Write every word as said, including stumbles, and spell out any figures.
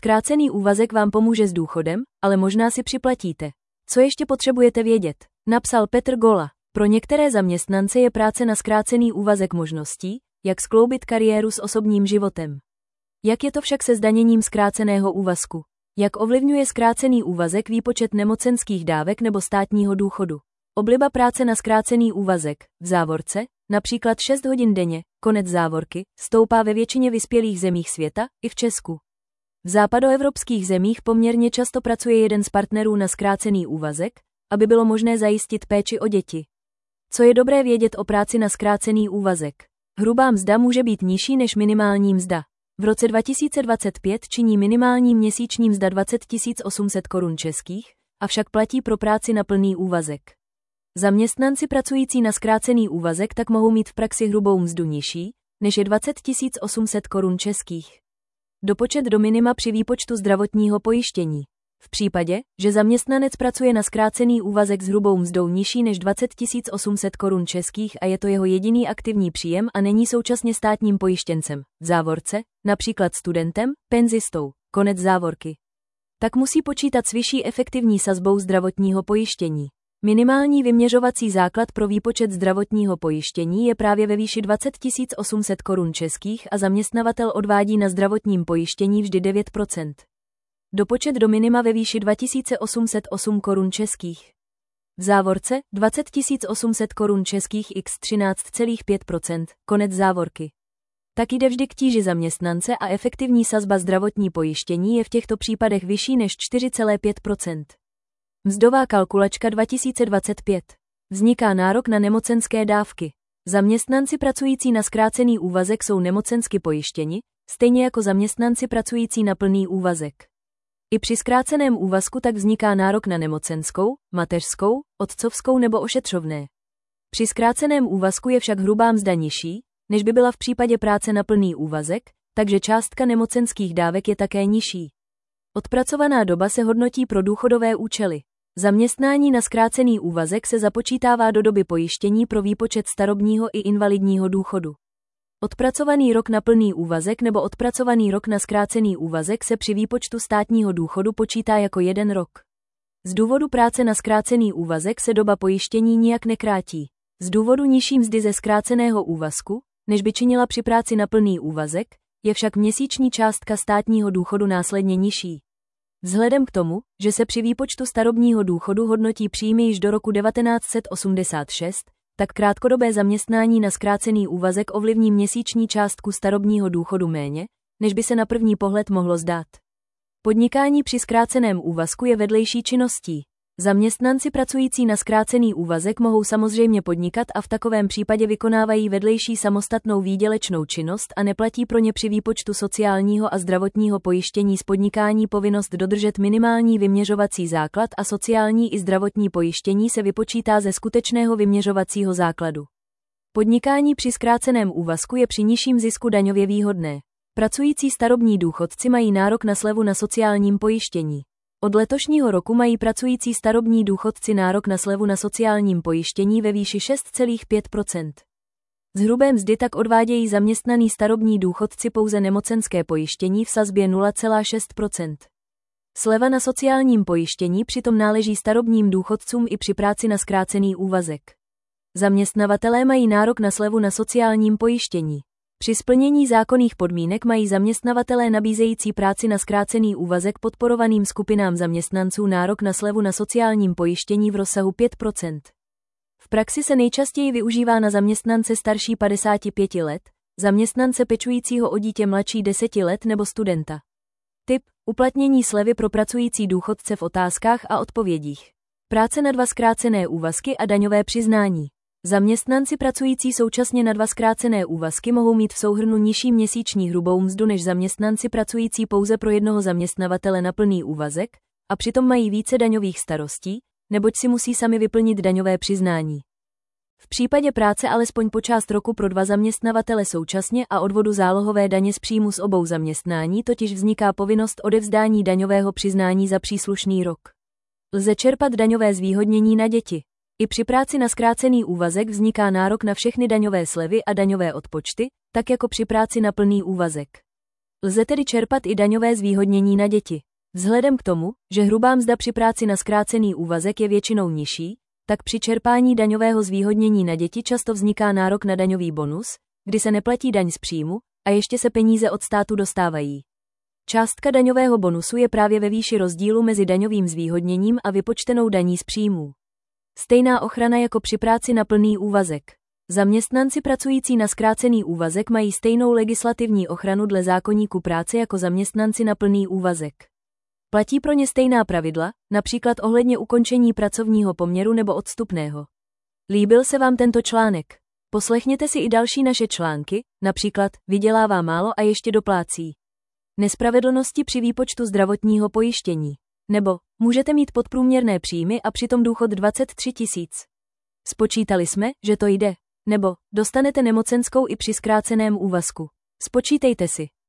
Zkrácený úvazek vám pomůže s důchodem, ale možná si připlatíte. Co ještě potřebujete vědět? Napsal Petr Gola. Pro některé zaměstnance je práce na zkrácený úvazek možností, jak skloubit kariéru s osobním životem. Jak je to však se zdaněním zkráceného úvazku? Jak ovlivňuje zkrácený úvazek výpočet nemocenských dávek nebo státního důchodu? Obliba práce na zkrácený úvazek, v závorce, například šest hodin denně, konec závorky, stoupá ve většině vyspělých zemích světa, i v Česku. V západoevropských zemích poměrně často pracuje jeden z partnerů na zkrácený úvazek, aby bylo možné zajistit péči o děti. Co je dobré vědět o práci na zkrácený úvazek? Hrubá mzda může být nižší než minimální mzda. V roce dva tisíce dvacet pět činí minimální měsíční mzda dvacet tisíc osm set korun českých, avšak platí pro práci na plný úvazek. Zaměstnanci pracující na zkrácený úvazek tak mohou mít v praxi hrubou mzdu nižší, než je dvacet tisíc osm set korun českých. Dopočet do minima při výpočtu zdravotního pojištění. V případě, že zaměstnanec pracuje na zkrácený úvazek s hrubou mzdou nižší než dvacet tisíc osm set korun českých a je to jeho jediný aktivní příjem a není současně státním pojištěncem, v závorce, například studentem, penzistou, konec závorky, tak musí počítat s vyšší efektivní sazbou zdravotního pojištění. Minimální vyměřovací základ pro výpočet zdravotního pojištění je právě ve výši dvacet tisíc osm set korun českých a zaměstnavatel odvádí na zdravotním pojištění vždy devět procent. Dopočet do minima ve výši dva tisíce osm set osm korun českých. V závorce dvacet tisíc osm set korun českých x třináct celá pět procenta, konec závorky. Tak jde vždy k tíži zaměstnance a efektivní sazba zdravotní pojištění je v těchto případech vyšší než čtyři celá pět procenta. Mzdová kalkulačka dva tisíce dvacet pět. Vzniká nárok na nemocenské dávky. Zaměstnanci pracující na zkrácený úvazek jsou nemocensky pojištěni, stejně jako zaměstnanci pracující na plný úvazek. I při zkráceném úvazku tak vzniká nárok na nemocenskou, mateřskou, otcovskou nebo ošetřovné. Při zkráceném úvazku je však hrubá mzda nižší, než by byla v případě práce na plný úvazek, takže částka nemocenských dávek je také nižší. Odpracovaná doba se hodnotí pro důchodové účely. Zaměstnání na zkrácený úvazek se započítává do doby pojištění pro výpočet starobního i invalidního důchodu. Odpracovaný rok na plný úvazek nebo odpracovaný rok na zkrácený úvazek se při výpočtu státního důchodu počítá jako jeden rok. Z důvodu práce na zkrácený úvazek se doba pojištění nijak nekrátí. Z důvodu nižší mzdy ze zkráceného úvazku, než by činila při práci na plný úvazek, je však měsíční částka státního důchodu následně nižší. Vzhledem k tomu, že se při výpočtu starobního důchodu hodnotí příjmy již do roku devatenáct set osmdesát šest, tak krátkodobé zaměstnání na zkrácený úvazek ovlivní měsíční částku starobního důchodu méně, než by se na první pohled mohlo zdát. Podnikání při zkráceném úvazku je vedlejší činností. Zaměstnanci pracující na zkrácený úvazek mohou samozřejmě podnikat a v takovém případě vykonávají vedlejší samostatnou výdělečnou činnost a neplatí pro ně při výpočtu sociálního a zdravotního pojištění z podnikání povinnost dodržet minimální vyměřovací základ a sociální i zdravotní pojištění se vypočítá ze skutečného vyměřovacího základu. Podnikání při zkráceném úvazku je při nižším zisku daňově výhodné. Pracující starobní důchodci mají nárok na slevu na sociálním pojištění. Od letošního roku mají pracující starobní důchodci nárok na slevu na sociálním pojištění ve výši šest celá pět procenta. Z hrubé mzdy tak odvádějí zaměstnaní starobní důchodci pouze nemocenské pojištění v sazbě nula celá šest procenta. Sleva na sociálním pojištění přitom náleží starobním důchodcům i při práci na zkrácený úvazek. Zaměstnavatelé mají nárok na slevu na sociálním pojištění. Při splnění zákonných podmínek mají zaměstnavatelé nabízející práci na zkrácený úvazek podporovaným skupinám zaměstnanců nárok na slevu na sociálním pojištění v rozsahu pět procent. V praxi se nejčastěji využívá na zaměstnance starší padesáti pěti let, zaměstnance pečujícího o dítě mladší deseti let nebo studenta. Tip: uplatnění slevy pro pracující důchodce v otázkách a odpovědích. Práce na dva zkrácené úvazky a daňové přiznání. Zaměstnanci pracující současně na dva zkrácené úvazky mohou mít v souhrnu nižší měsíční hrubou mzdu než zaměstnanci pracující pouze pro jednoho zaměstnavatele na plný úvazek, a přitom mají více daňových starostí, neboť si musí sami vyplnit daňové přiznání. V případě práce alespoň po část roku pro dva zaměstnavatele současně a odvodu zálohové daně z příjmu z obou zaměstnání totiž vzniká povinnost odevzdání daňového přiznání za příslušný rok. Lze čerpat daňové zvýhodnění na děti. I při práci na zkrácený úvazek vzniká nárok na všechny daňové slevy a daňové odpočty, tak jako při práci na plný úvazek. Lze tedy čerpat i daňové zvýhodnění na děti. Vzhledem k tomu, že hrubá mzda při práci na zkrácený úvazek je většinou nižší, tak při čerpání daňového zvýhodnění na děti často vzniká nárok na daňový bonus, kdy se neplatí daň z příjmu a ještě se peníze od státu dostávají. Částka daňového bonusu je právě ve výši rozdílu mezi daňovým zvýhodněním a vypočtenou daní z příjmů. Stejná ochrana jako při práci na plný úvazek. Zaměstnanci pracující na zkrácený úvazek mají stejnou legislativní ochranu dle zákoníku práce jako zaměstnanci na plný úvazek. Platí pro ně stejná pravidla, například ohledně ukončení pracovního poměru nebo odstupného. Líbil se vám tento článek? Poslechněte si i další naše články, například Vydělává málo a ještě doplácí. Nespravedlnosti při výpočtu zdravotního pojištění. Nebo můžete mít podprůměrné příjmy a přitom důchod dvacet tři tisíc. Spočítali jsme, že to jde. Nebo dostanete nemocenskou i při zkráceném úvazku. Spočítejte si.